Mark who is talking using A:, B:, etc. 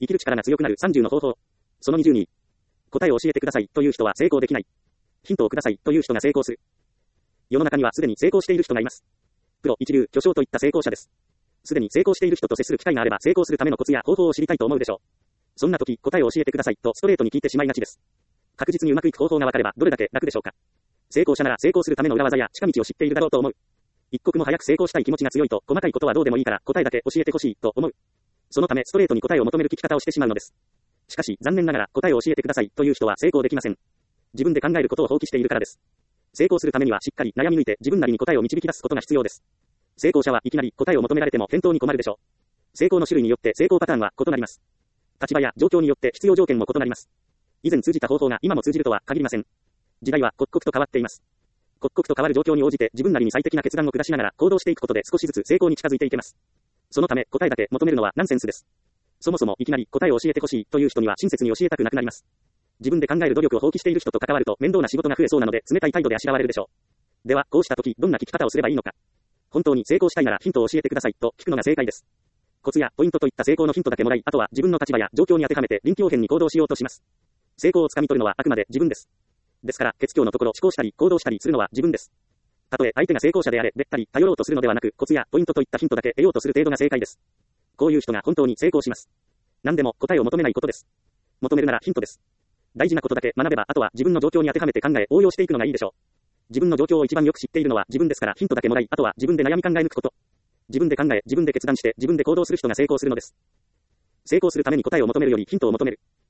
A: 生きる力が強くなる30の方法。その20に、答えを教えてくださいという人は成功できない。ヒントをくださいという人が成功する。世の中にはすでに成功している人がいます。プロ、一流、巨匠といった成功者です。すでに成功している人と接する機会があれば成功するためのコツや方法を知りたいと思うでしょう。そんな時、答えを教えてくださいとストレートに聞いてしまいがちです。確実にうまくいく方法がわかればどれだけ楽でしょうか。成功者なら成功するための裏技や近道を知っているだろうと思う。一刻も早く成功したい気持ちが強いと細かいことはどうでもいいから答えだけ教えてほしいと思う。そのためストレートに答えを求める聞き方をしてしまうのです。しかし残念ながら答えを教えてくださいという人は成功できません。自分で考えることを放棄しているからです。成功するためにはしっかり悩み抜いて自分なりに答えを導き出すことが必要です。成功者はいきなり答えを求められても返答に困るでしょう。成功の種類によって成功パターンは異なります。立場や状況によって必要条件も異なります。以前通じた方法が今も通じるとは限りません。時代は刻々と変わっています。刻々と変わる状況に応じて自分なりに最適な決断を下しながら行動していくことで少しずつ成功に近づいていけます。そのため答えだけ求めるのはナンセンスです。そもそもいきなり答えを教えてほしいという人には親切に教えたくなくなります。自分で考える努力を放棄している人と関わると面倒な仕事が増えそうなので冷たい態度であしらわれるでしょう。ではこうした時どんな聞き方をすればいいのか。本当に成功したいならヒントを教えてくださいと聞くのが正解です。コツやポイントといった成功のヒントだけもらい、あとは自分の立場や状況に当てはめて臨機応変に行動しようとします。成功をつかみ取るのはあくまで自分です。ですから結果のところ思考したり行動したりするのは自分です。たとえ相手が成功者であれべったり頼ろうとするのではなく、コツやポイントといったヒントだけ得ようとする程度が正解です。こういう人が本当に成功します。何でも答えを求めないことです。求めるならヒントです。大事なことだけ学べば、あとは自分の状況に当てはめて考え応用していくのがいいでしょう。自分の状況を一番よく知っているのは自分ですから、ヒントだけもらい、あとは自分で悩み考え抜くこと。自分で考え、自分で決断して、自分で行動する人が成功するのです。成功するために答えを求めるよりヒントを求める。